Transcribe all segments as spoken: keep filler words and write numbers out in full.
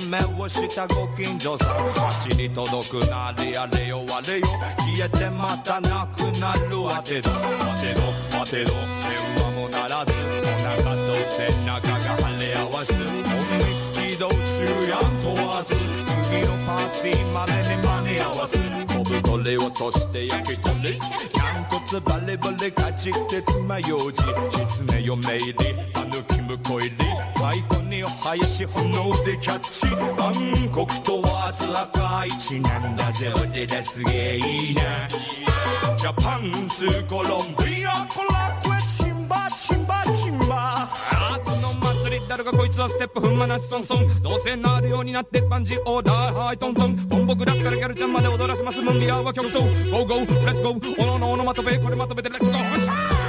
目をしたご近所さん街に届くなりあれよあれよ消えてまたなくなるわてど待てど待てど電話も鳴らずお腹と背中が腫れ合わす隠密移動中や問わず次のパーティーまでに間に合わす小太り落として焼き鳥軟骨バレバレかじって爪楊枝狐嫁入りたぬき婿入り太鼓にお囃子炎でキャッチ暗黒問わず赤い血なんだぜ俺らすげえいいなジャパンスコロンビアコラクエチンバチンバチンバあこの祭り誰がこいつはステップ踏んまなしソンソンどうせなるようになってバンジーオーダーはいトントンボンボクラッからギャルちゃんまで踊らせますムンビアは極東ゴーゴーレッツゴーおののおのまとめこれまとめてレッツゴー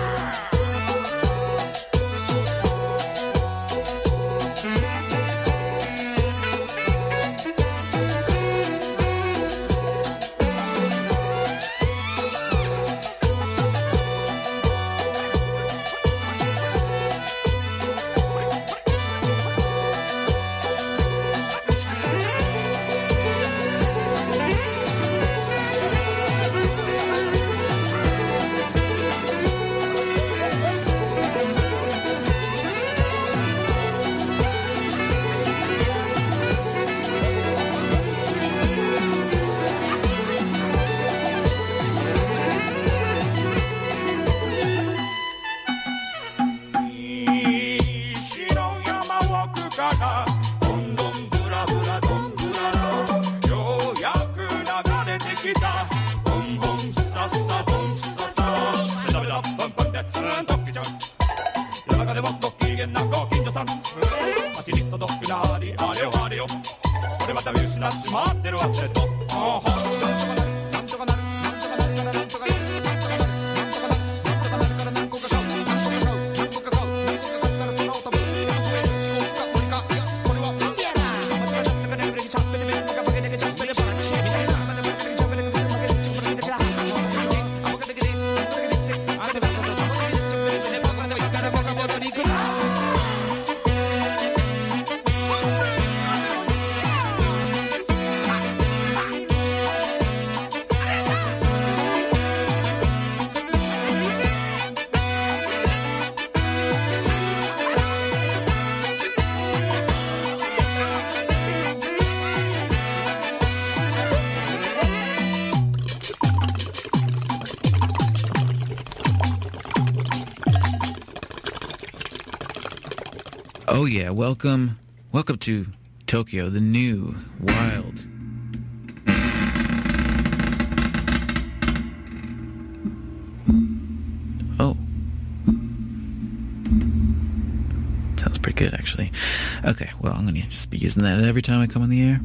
Oh yeah, welcome, welcome to Tokyo, the new, wild. Oh. Sounds pretty good, actually. Okay, well, I'm gonna just be using that every time I come on the air.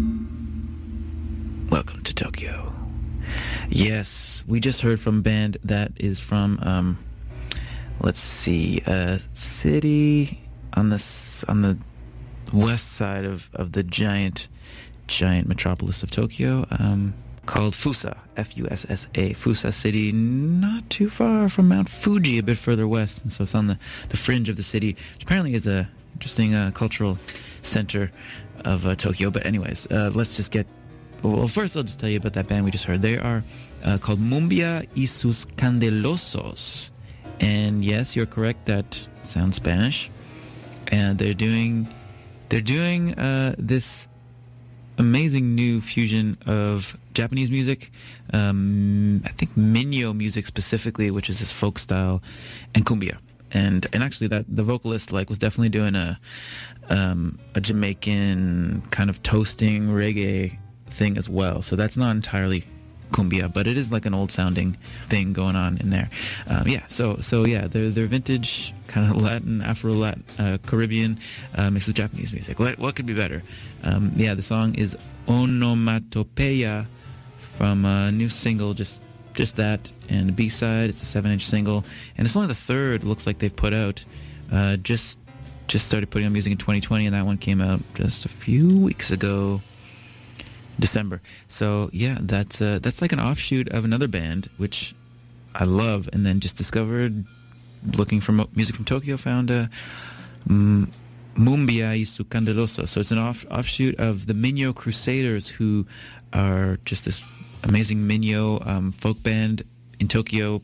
Welcome to Tokyo. Yes, we just heard from a band that is from, um, let's see, a city on the on the west side of, of the giant giant metropolis of Tokyo, um, called Fusa, F U S S A, Fusa City, not too far from Mount Fuji, a bit further west, and so it's on the, the fringe of the city, which apparently is a interesting uh, cultural center of uh, Tokyo. But anyways, uh, let's just get, well, first I'll just tell you about that band we just heard. They are uh, called Mumbia y sus Candelosos, and yes, you're correct, that sounds Spanish. And they're doing they're doing uh, this amazing new fusion of Japanese music, um, I think Minyo music specifically, which is this folk style, and cumbia. And and actually, that the vocalist like was definitely doing a um, a Jamaican kind of toasting reggae thing as well. So that's not entirely cumbia, but it is like an old sounding thing going on in there. Um, yeah, so so yeah, they're they're vintage kind of Latin, Afro Latin, uh, Caribbean uh, mixed with Japanese music. What what could be better? Um, yeah, the song is Onomatopeia from a new single, just just that, and the B-side. It's a seven-inch single, and it's only the third. Looks like they've put out. Uh, just just started putting out music in twenty twenty, and that one came out just a few weeks ago. December. So yeah, that's uh, that's like an offshoot of another band which I love, and then just discovered looking for mo- music from Tokyo. Found uh, um, Mumbia y su Candeloso. So it's an off, offshoot of the Minyo Crusaders, who are just this amazing Minyo um, folk band in Tokyo,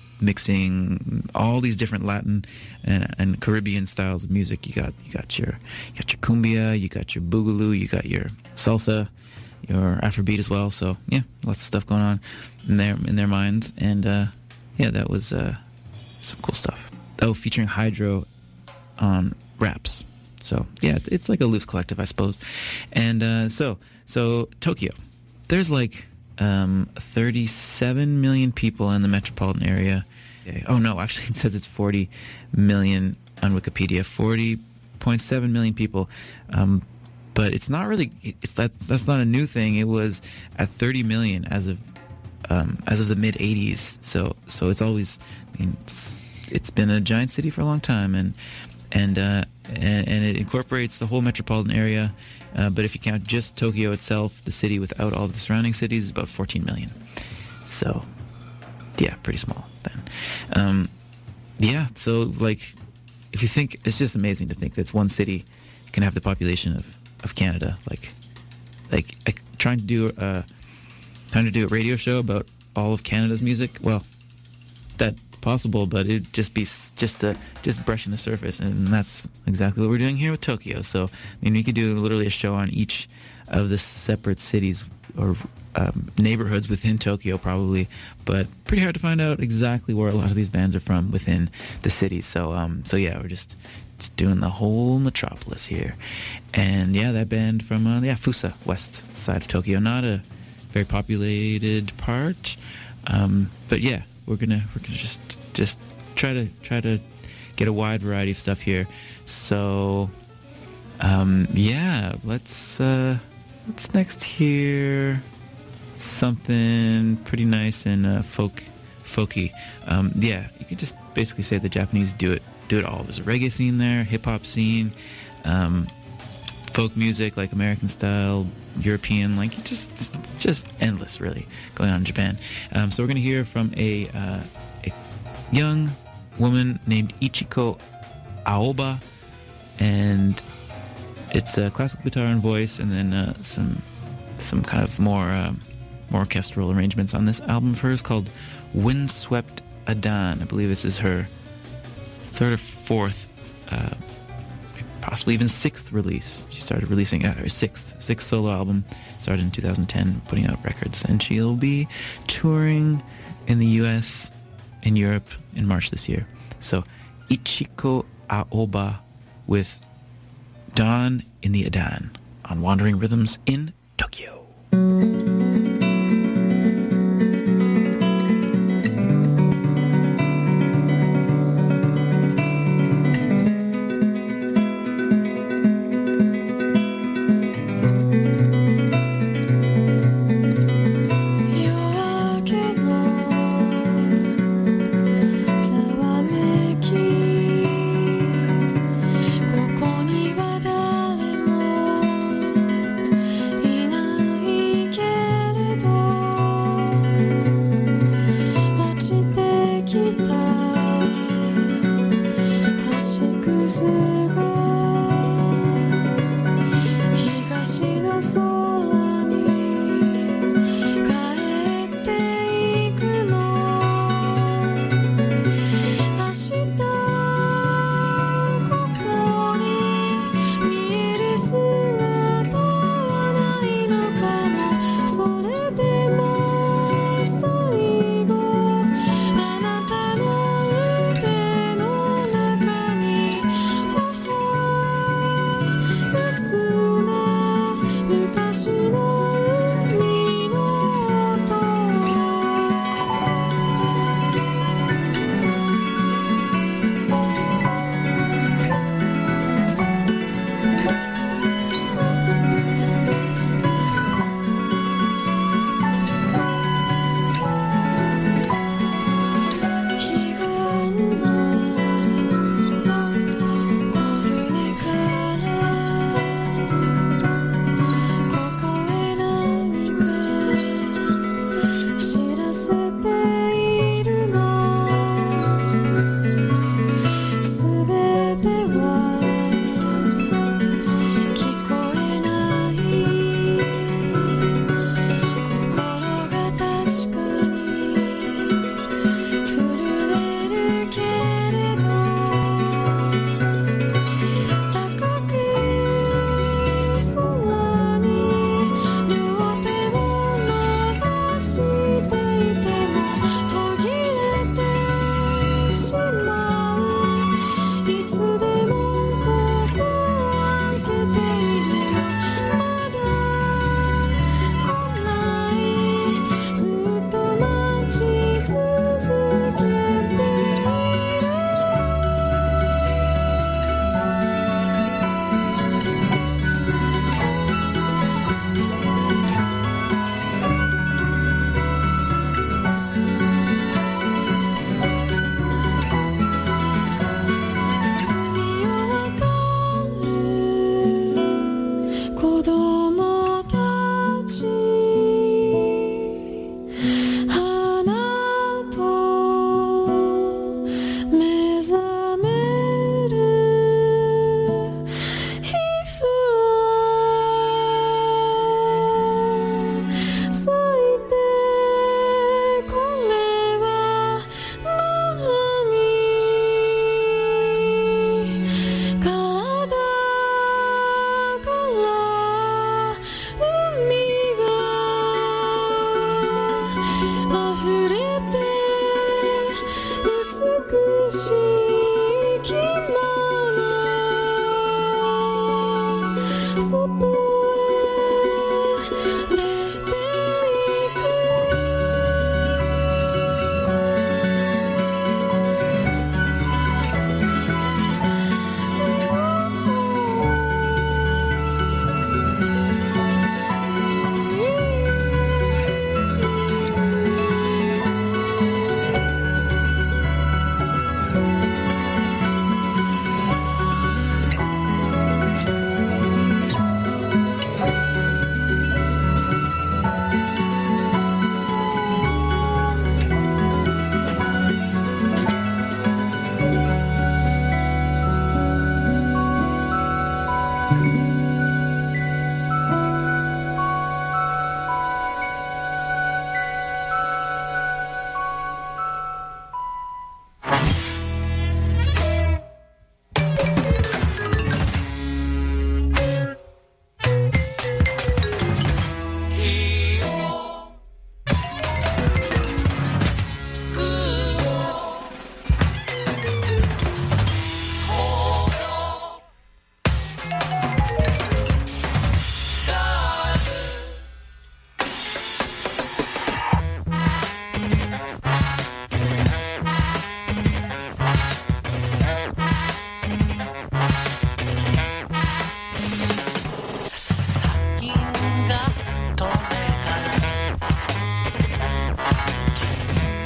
mixing all these different Latin and, and Caribbean styles of music. You got you got your you got your cumbia, you got your boogaloo, you got your salsa, your Afrobeat as well. So yeah, lots of stuff going on in their in their minds, and uh, yeah, that was uh, some cool stuff. Oh, featuring Hydro on raps. So yeah, it's, it's like a loose collective, I suppose. And uh, so so Tokyo, there's like um, thirty-seven million people in the metropolitan area. Okay. Oh no, actually it says it's forty million on Wikipedia. forty point seven million people. Um, but it's not really. It's that's that's not a new thing. It was at thirty million as of um, as of the mid eighties. So so it's always. I mean, it's, it's been a giant city for a long time, and and uh, and, and it incorporates the whole metropolitan area. Uh, but if you count just Tokyo itself, the city without all the surrounding cities, is about fourteen million. So, yeah, pretty small then. Um, yeah, so like, if you think, it's just amazing to think that one city can have the population of, of Canada. Like, like, like trying to do a trying to do a radio show about all of Canada's music. Well, that's possible, but it'd just be just the just brushing the surface, and that's exactly what we're doing here with Tokyo. So, I mean, we could do literally a show on each of the separate cities or um, neighborhoods within Tokyo, probably, but pretty hard to find out exactly where a lot of these bands are from within the cities. So, um, so yeah, we're just, just doing the whole metropolis here, and yeah, that band from uh, yeah Fusa, west side of Tokyo, not a very populated part, um, but yeah. We're gonna we're gonna just just try to try to get a wide variety of stuff here. So um, yeah, let's uh, let's next hear something pretty nice and uh, folk folky. Um, yeah, you could just basically say the Japanese do it do it all. There's a reggae scene there, hip hop scene, um, folk music like American style, European, like just just endless really going on in Japan. Um, so we're going to hear from a, uh, a young woman named Ichiko Aoba, and it's a classical guitar and voice, and then uh, some some kind of more um, more orchestral arrangements on this album of hers called Windswept Adan. I believe this is her third or fourth uh, possibly even sixth release. She started releasing uh, her sixth sixth solo album, started in two thousand ten, putting out records, and she'll be touring in the U S and Europe in March this year. So Ichiko Aoba with Dawn in the Adan on Wandering Rhythms in Tokyo. 「ここには誰もいない」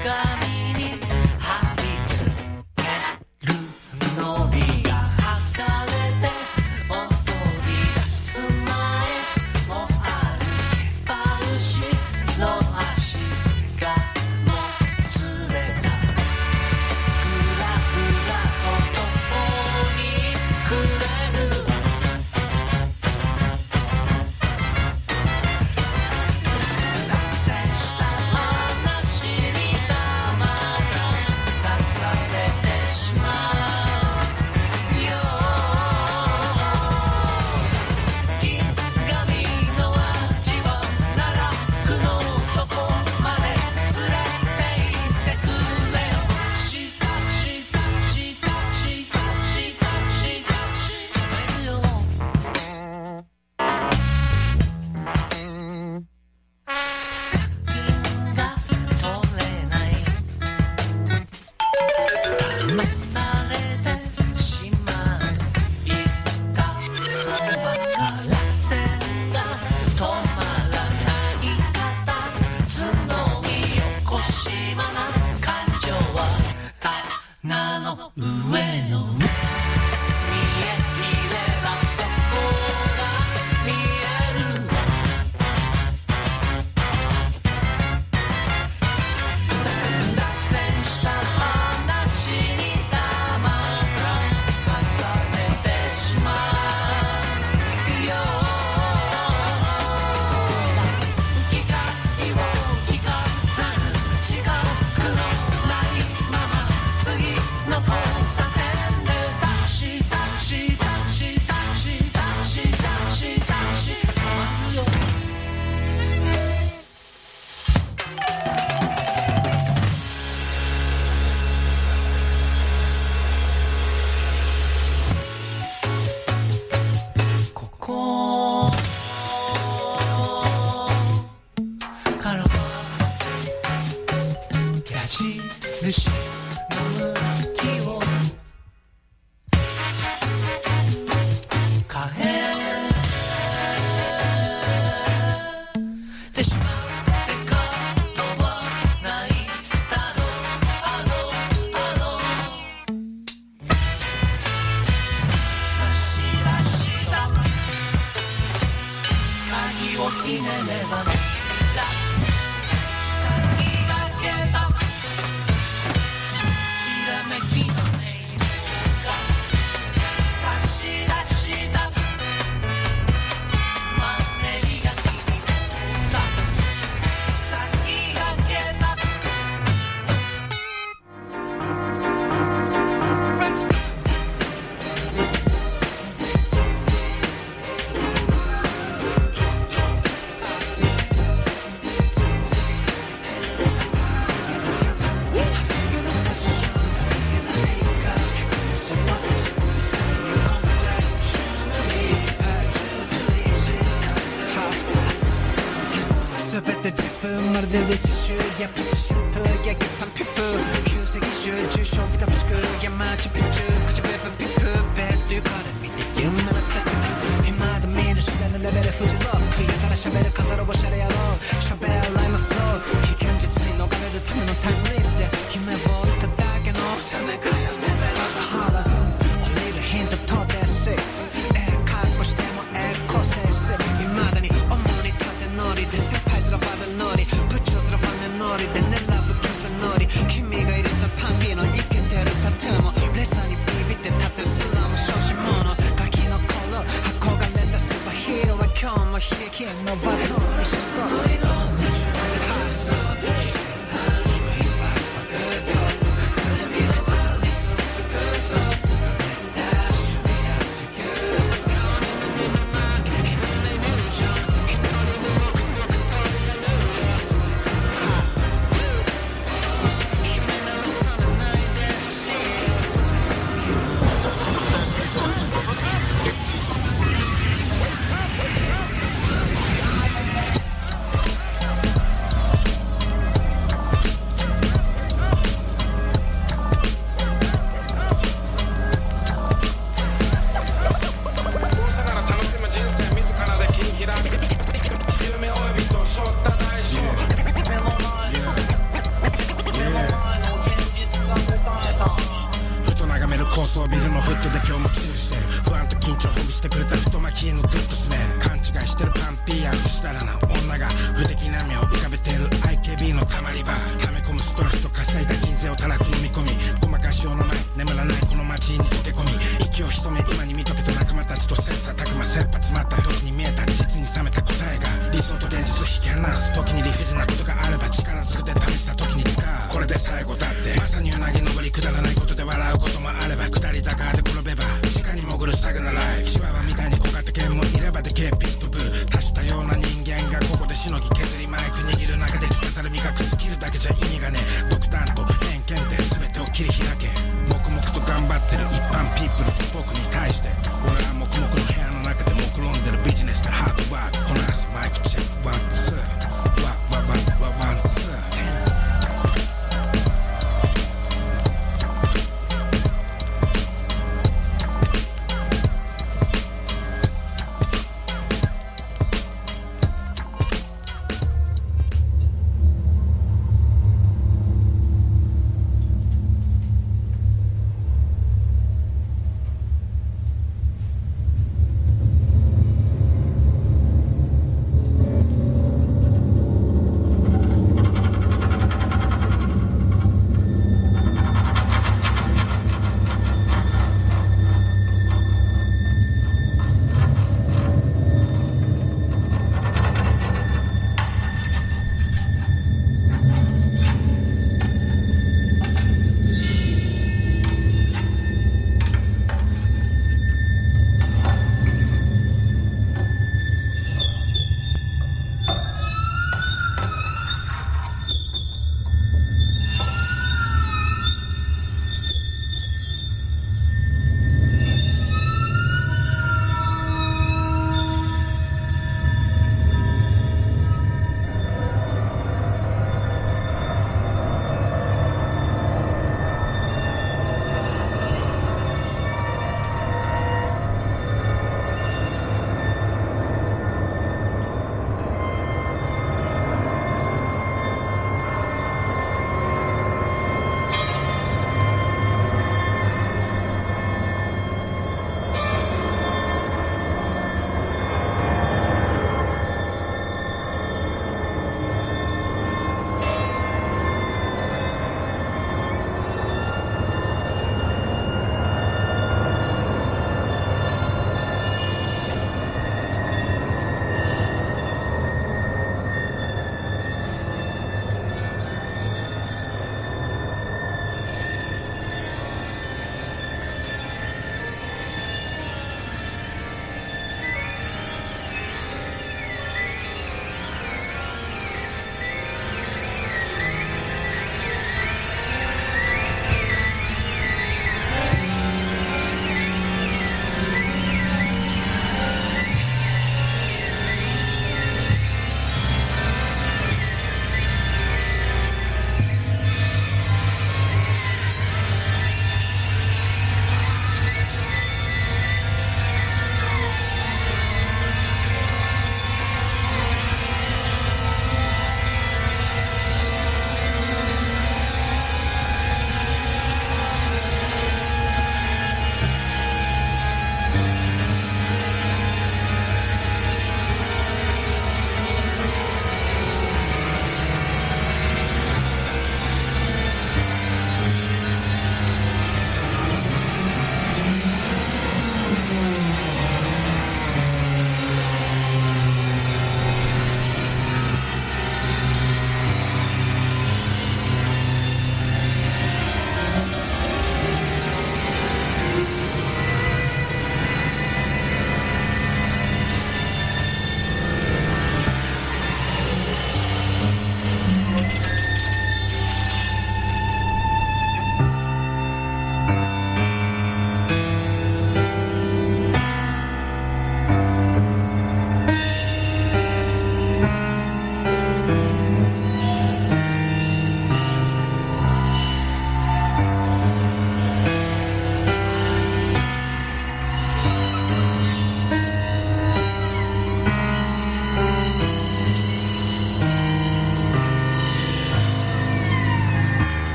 君が入れたパンピーの意見てるタトゥーもレッサーットで今日もチルしてる不安と緊張ほぐしてくれた太巻きへのグッドスメル勘違いしてるパンピーや不したらな女が不敵な目を浮かべてる アイケービー のたまり場溜め込むストレスと稼いだ印税をたらく飲み込みごまかしようのない眠らないこの街に溶け込み息を潜め今に見とけと仲間たちと切磋琢磨切羽詰まった時に見えた実に冷めた答えが理想と現実引き離す時に理不尽なことがあれば力ずくで試した時に使うこれで最後だってまさにうなぎ登りくだらないことで笑うこともあれば下り坂で転べば地下に潜るサグなライフチワワみたいに小型犬もいればでけえピットブル多種多様な人間がここでしのぎ削りマイク握る中で聞かざる磨くスキルだけじゃ意味がねえ独断と偏見で全てを切り開け黙々と頑張ってる一般ピープルの僕に対して俺は黙々の部屋の中で目論んでるビジネスでハードワークこなすマイクチェックワンツーワワワワワンツー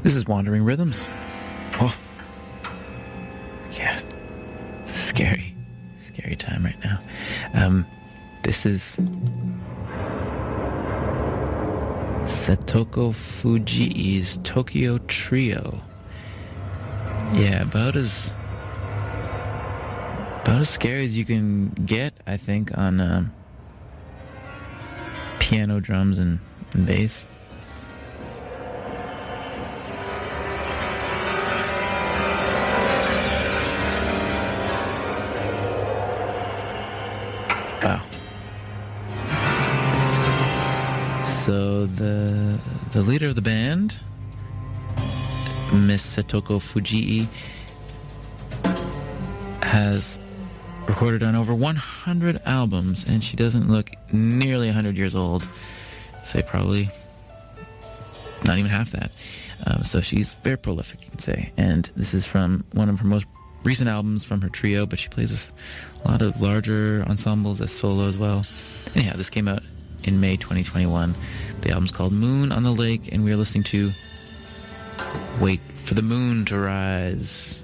This is Wandering Rhythms. Oh, yeah, it's a scary, scary time right now. Um, this is Satoko Fujii's Tokyo Trio. Yeah, about as about as scary as you can get, I think, on um, piano, drums, and, and bass. Wow. So the the leader of the band, Miss Satoko Fujii, has recorded on over one hundred albums, and she doesn't look nearly one hundred years old. Say probably not even half that. Um, so she's very prolific, you could say. And this is from one of her most recent albums from her trio, but she plays with a lot of larger ensembles as solo as well. Anyhow, this came out in May twenty twenty-one. The album's called Moon on the Lake, and we are listening to Wait for the Moon to Rise.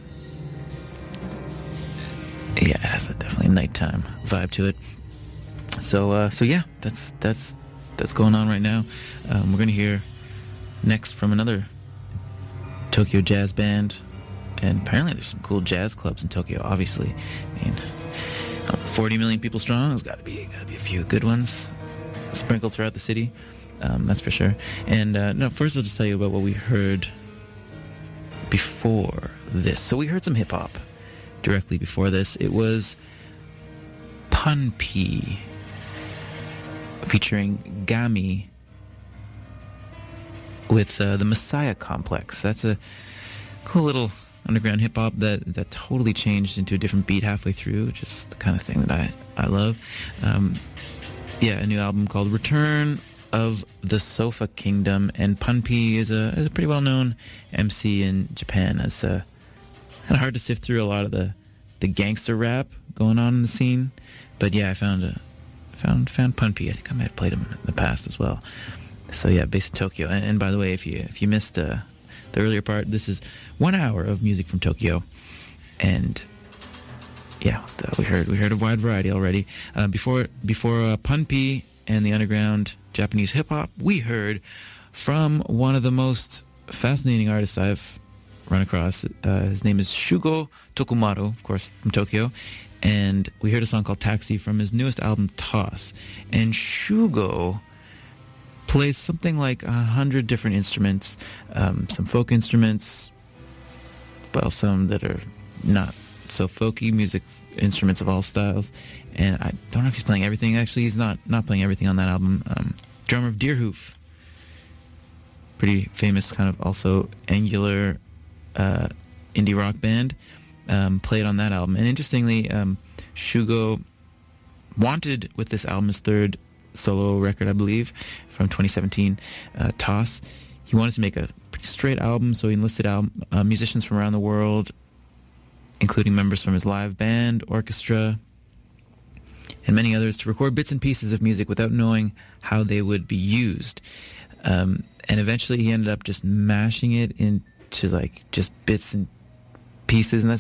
Yeah, it has a definitely nighttime vibe to it. So, uh, so yeah, that's that's that's going on right now. Um, we're gonna hear next from another Tokyo jazz band, and apparently there's some cool jazz clubs in Tokyo. Obviously, I mean, forty million people strong. There's got to be got to be a few good ones sprinkled throughout the city. Um, that's for sure. And uh, no, first I'll just tell you about what we heard before this. So we heard some hip hop directly before this. It was Punpee featuring Gami with uh, the Messiah Complex. That's a cool little underground hip hop that, that totally changed into a different beat halfway through, which is the kind of thing that I, I love. Um, yeah, a new album called Return of the Sofa Kingdom, and Punpee is a is a pretty well known M C in Japan. It's uh, kind of hard to sift through a lot of the, the gangster rap going on in the scene, but yeah, I found a found found Punpee. I think I might have played him in the past as well. So yeah, based in Tokyo. And, and by the way, if you if you missed uh, the earlier part, this is one hour of music from Tokyo, and yeah, the, we heard we heard a wide variety already. Uh, before before uh, Punpee and the underground Japanese hip hop, we heard from one of the most fascinating artists I've run across. Uh, his name is Shugo Tokumaru, of course, from Tokyo, and we heard a song called Taxi from his newest album, Toss. And Shugo plays something like a hundred different instruments, um, some folk instruments, well, some that are not so folky, music instruments of all styles. And I don't know if he's playing everything. Actually, he's not not playing everything on that album. Um, drummer of Deerhoof, pretty famous kind of also angular uh, indie rock band, um, played on that album. And interestingly, um, Shugo wanted with this album, his third solo record, I believe, from twenty seventeen, uh, Toss. He wanted to make a pretty straight album, so he enlisted album, uh, musicians from around the world, including members from his live band, orchestra, and many others, to record bits and pieces of music without knowing how they would be used. Um, and eventually he ended up just mashing it into like just bits and pieces, and that's